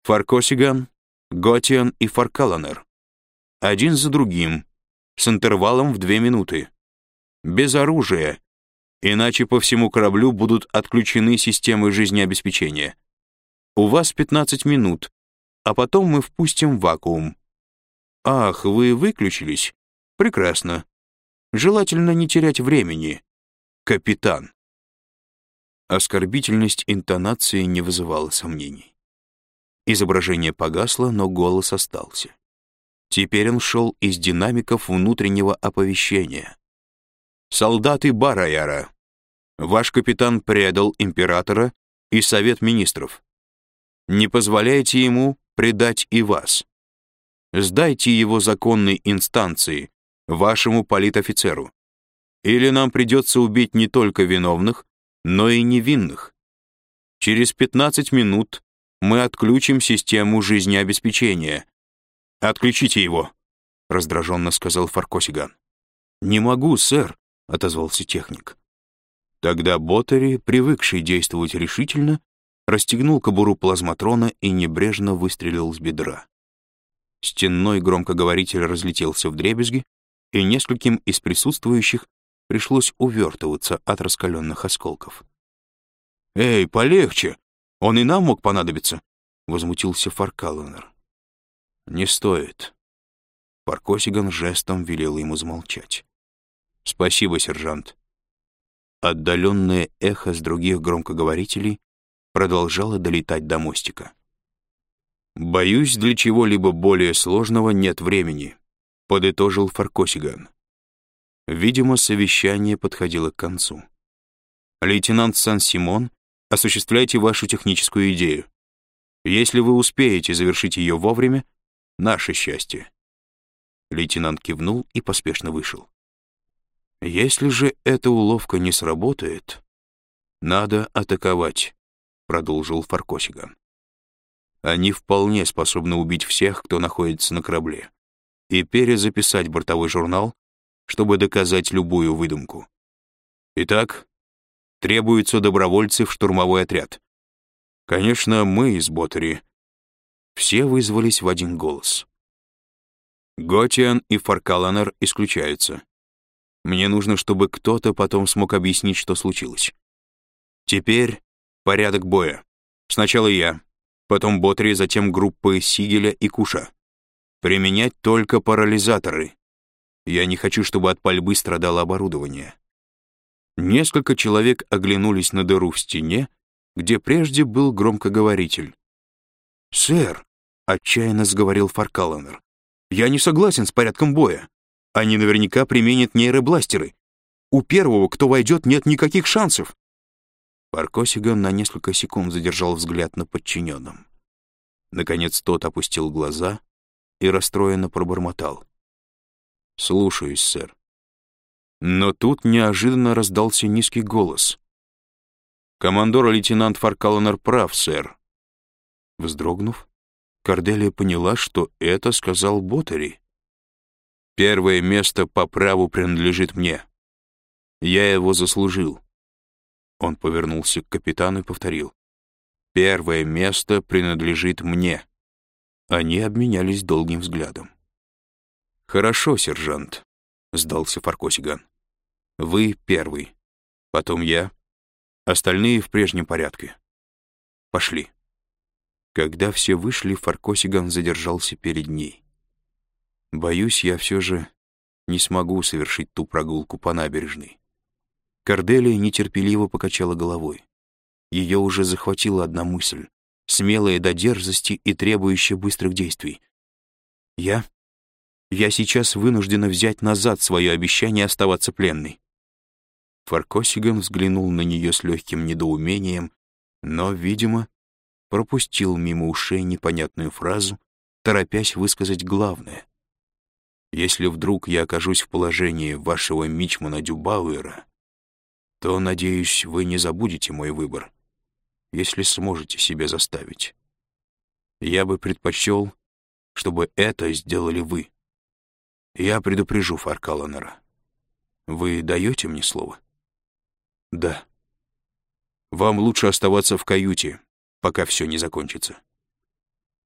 Фаркосиган, Готиан и Фаркаланер. Один за другим, с интервалом в 2 минуты. Без оружия, иначе по всему кораблю будут отключены системы жизнеобеспечения. У вас 15 минут, а потом мы впустим вакуум. Ах, вы выключились? Прекрасно. Желательно не терять времени, капитан. Оскорбительность интонации не вызывала сомнений. Изображение погасло, но голос остался. Теперь он шел из динамиков внутреннего оповещения. «Солдаты Бараяра, ваш капитан предал императора и Совет Министров. Не позволяйте ему предать и вас. Сдайте его законной инстанции, вашему политофицеру. Или нам придется убить не только виновных, но и невинных. Через 15 минут мы отключим систему жизнеобеспечения. Отключите его», — раздраженно сказал Фаркосиган. «Не могу, сэр», — отозвался техник. Тогда Ботари, привыкший действовать решительно, расстегнул кобуру плазматрона и небрежно выстрелил с бедра. Стенной громкоговоритель разлетелся вдребезги, и нескольким из присутствующих пришлось увертываться от раскаленных осколков. «Эй, полегче! Он и нам мог понадобиться!» — возмутился Фаркаланер. «Не стоит». Фаркосиган жестом велел ему замолчать. «Спасибо, сержант». Отдаленное эхо с других громкоговорителей продолжало долетать до мостика. «Боюсь, для чего-либо более сложного нет времени», — подытожил Фаркосиган. Видимо, совещание подходило к концу. «Лейтенант Сан-Симон, осуществляйте вашу техническую идею. Если вы успеете завершить ее вовремя, наше счастье». Лейтенант кивнул и поспешно вышел. «Если же эта уловка не сработает, надо атаковать», — продолжил Фаркосиган. «Они вполне способны убить всех, кто находится на корабле, и перезаписать бортовой журнал, чтобы доказать любую выдумку. Итак, требуются добровольцы в штурмовой отряд. Конечно, мы из Ботари». Все вызвались в один голос. Готиан и Фаркаланер исключаются. Мне нужно, чтобы кто-то потом смог объяснить, что случилось. Теперь порядок боя. Сначала я, потом Ботари, затем группы Сигеля и Куша. Применять только парализаторы. Я не хочу, чтобы от пальбы страдало оборудование. Несколько человек оглянулись на дыру в стене, где прежде был громкоговоритель. «Сэр», — отчаянно заговорил Фаркаланер, «я не согласен с порядком боя. Они наверняка применят нейробластеры. У первого, кто войдет, нет никаких шансов». Фаркосиган на несколько секунд задержал взгляд на подчиненном. Наконец тот опустил глаза и расстроенно пробормотал: «Слушаюсь, сэр». Но тут неожиданно раздался низкий голос. «Командор-лейтенант Фаркаланер прав, сэр». Вздрогнув, Корделия поняла, что это сказал Ботари. «Первое место по праву принадлежит мне. Я его заслужил». Он повернулся к капитану и повторил: «Первое место принадлежит мне». Они обменялись долгим взглядом. «Хорошо, сержант», — сдался Фаркосиган. «Вы первый, потом я, остальные в прежнем порядке. Пошли». Когда все вышли, Фаркосиган задержался перед ней. «Боюсь, я все же не смогу совершить ту прогулку по набережной». Корделия нетерпеливо покачала головой. Ее уже захватила одна мысль, смелая до дерзости и требующая быстрых действий. Я сейчас вынуждена взять назад свое обещание оставаться пленной». Фаркосиган взглянул на нее с легким недоумением, но, видимо, пропустил мимо ушей непонятную фразу, торопясь высказать главное. «Если вдруг я окажусь в положении вашего мичмана Дюбауэра, то, надеюсь, вы не забудете мой выбор, если сможете себя заставить. Я бы предпочел, чтобы это сделали вы. Я предупрежу Фаркаланера. Вы даете мне слово?» «Да». «Вам лучше оставаться в каюте, пока все не закончится.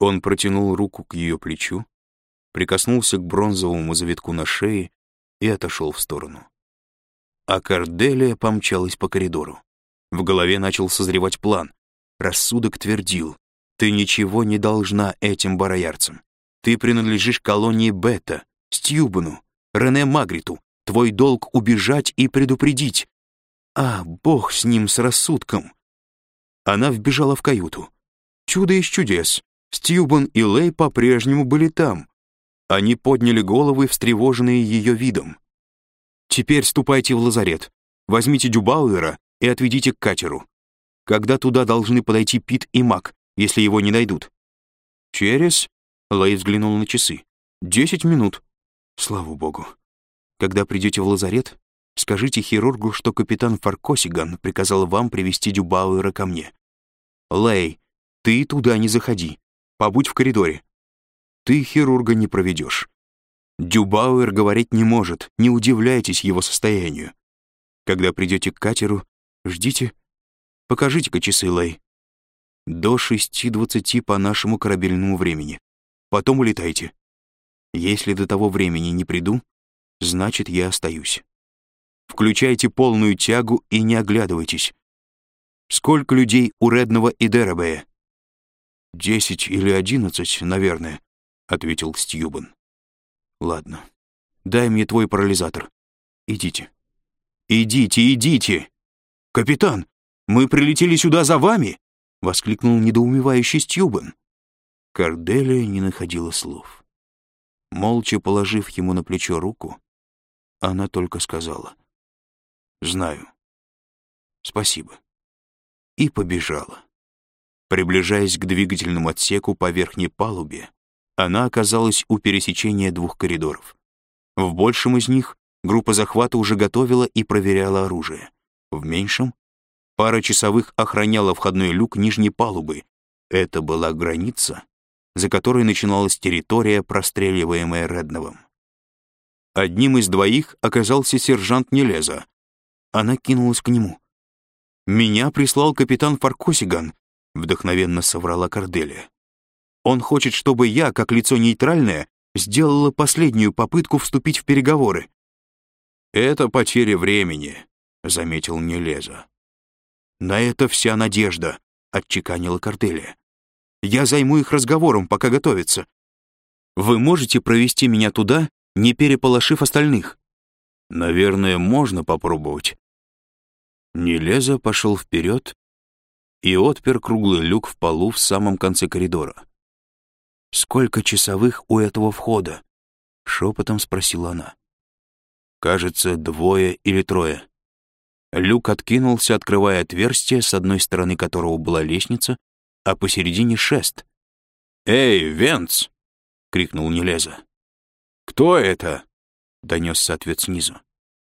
Он протянул руку к ее плечу, прикоснулся к бронзовому завитку на шее и отошел в сторону. А Корделия помчалась по коридору. В голове начал созревать план. Рассудок твердил: ты ничего не должна этим бароярцам. Ты принадлежишь колонии Бета, Стьюбану, Рене Магриту. Твой долг — убежать и предупредить. А, бог с ним, с рассудком. Она вбежала в каюту. Чудо из чудес. Стьюбан и Лей по-прежнему были там. Они подняли головы, встревоженные ее видом. «Теперь ступайте в лазарет. Возьмите Дюбауэра и отведите к катеру. Когда туда должны подойти Пит и Мак, если его не найдут?» «Через...» — Лей взглянул на часы. 10 минут. Слава богу. Когда придете в лазарет, скажите хирургу, что капитан Фаркосиган приказал вам привести Дюбауэра ко мне. Лей, ты туда не заходи. Побудь в коридоре. Ты хирурга не проведешь. Дюбауэр говорить не может, не удивляйтесь его состоянию. Когда придете к катеру, ждите. Покажите-ка часы, Лей. До 6:20 по нашему корабельному времени. Потом улетайте. Если до того времени не приду, значит, я остаюсь. Включайте полную тягу и не оглядывайтесь. Сколько людей у Редного и Дерабея? 10 или 11, наверное, ответил Стьюбан. Ладно, дай мне твой парализатор. Идите. Идите! Капитан, мы прилетели сюда за вами! Воскликнул недоумевающий Стьюбан. Корделия не находила слов. Молча положив ему на плечо руку, она только сказала: «Знаю. Спасибо». И побежала. Приближаясь к двигательному отсеку по верхней палубе, она оказалась у пересечения двух коридоров. В большем из них группа захвата уже готовила и проверяла оружие. В меньшем пара часовых охраняла входной люк нижней палубы. Это была граница, за которой начиналась территория, простреливаемая Редновым. Одним из двоих оказался сержант Нелеза. Она кинулась к нему. «Меня прислал капитан Фаркосиган», — вдохновенно соврала Корделия. «Он хочет, чтобы я, как лицо нейтральное, сделала последнюю попытку вступить в переговоры». «Это потеря времени», — заметил Нелеза. «На это вся надежда», — отчеканила Корделия. «Я займу их разговором, пока готовятся. Вы можете провести меня туда, не переполошив остальных?» «Наверное, можно попробовать». Нелеза пошел вперед и отпер круглый люк в полу в самом конце коридора. «Сколько часовых у этого входа?» — шепотом спросила она. «Кажется, 2 или 3. Люк откинулся, открывая отверстие, с одной стороны которого была лестница, а посередине шест. «Эй, Венц!» — крикнул Нелеза. «Кто это?» — донесся ответ снизу.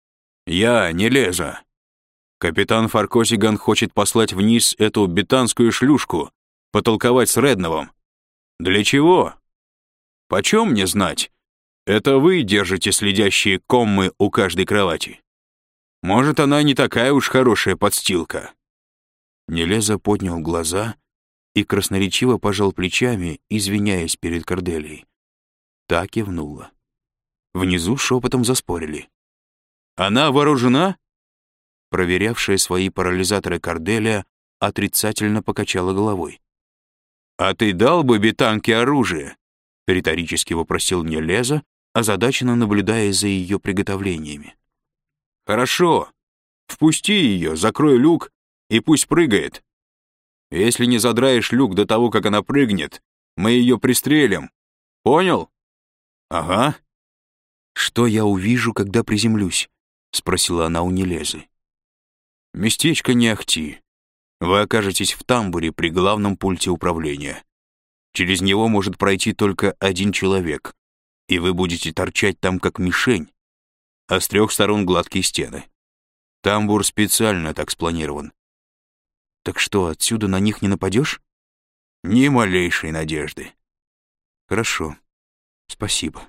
«Я, Нелеза. Капитан Фаркосиган хочет послать вниз эту бетанскую шлюшку, потолковать с Редновым. Для чего? Почем мне знать? Это вы держите следящие коммы у каждой кровати. Может, она не такая уж хорошая подстилка». Нелеза поднял глаза и красноречиво пожал плечами, извиняясь перед Корделией. Та кивнула. Внизу шепотом заспорили. «Она вооружена?» Проверявшая свои парализаторы Корделия отрицательно покачала головой. «А ты дал бы бетанке оружие?» — риторически вопросил Нелеза, озадаченно наблюдая за ее приготовлениями. «Хорошо. Впусти ее, закрой люк, и пусть прыгает. Если не задраешь люк до того, как она прыгнет, мы ее пристрелим. Понял?» «Ага». «Что я увижу, когда приземлюсь?» — спросила она у Нелезы. «Местечко не ахти. Вы окажетесь в тамбуре при главном пульте управления. Через него может пройти только один человек, и вы будете торчать там как мишень, а с 3 сторон гладкие стены. Тамбур специально так спланирован». «Так что, отсюда на них не нападешь?» «Ни малейшей надежды». «Хорошо. Спасибо».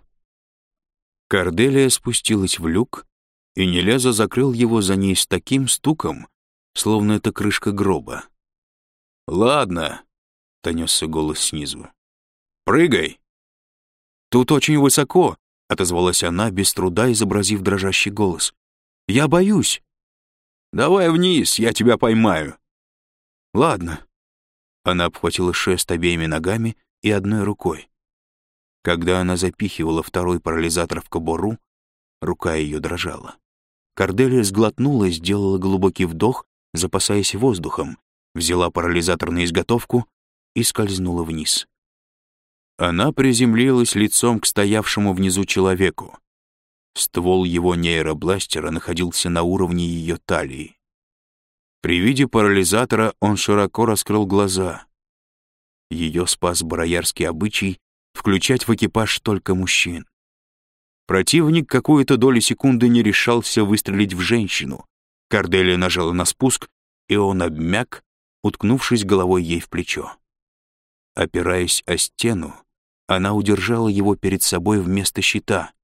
Корделия спустилась в люк, и Нелеза закрыл его за ней с таким стуком, словно это крышка гроба. «Ладно», — донесся голос снизу. Прыгай!» «Тут очень высоко», — отозвалась она, без труда изобразив дрожащий голос. «Я боюсь». «Давай вниз, я тебя поймаю». «Ладно». Она обхватила шест обеими ногами и одной рукой. Когда она запихивала второй парализатор в кобуру, рука ее дрожала. Корделия сглотнула, сделала глубокий вдох, запасаясь воздухом, взяла парализатор на изготовку и скользнула вниз. Она приземлилась лицом к стоявшему внизу человеку. Ствол его нейробластера находился на уровне ее талии. При виде парализатора он широко раскрыл глаза. Ее спас бароярский обычай включать в экипаж только мужчин. Противник какую-то долю секунды не решался выстрелить в женщину. Корделия нажала на спуск, и он обмяк, уткнувшись головой ей в плечо. Опираясь о стену, она удержала его перед собой вместо щита.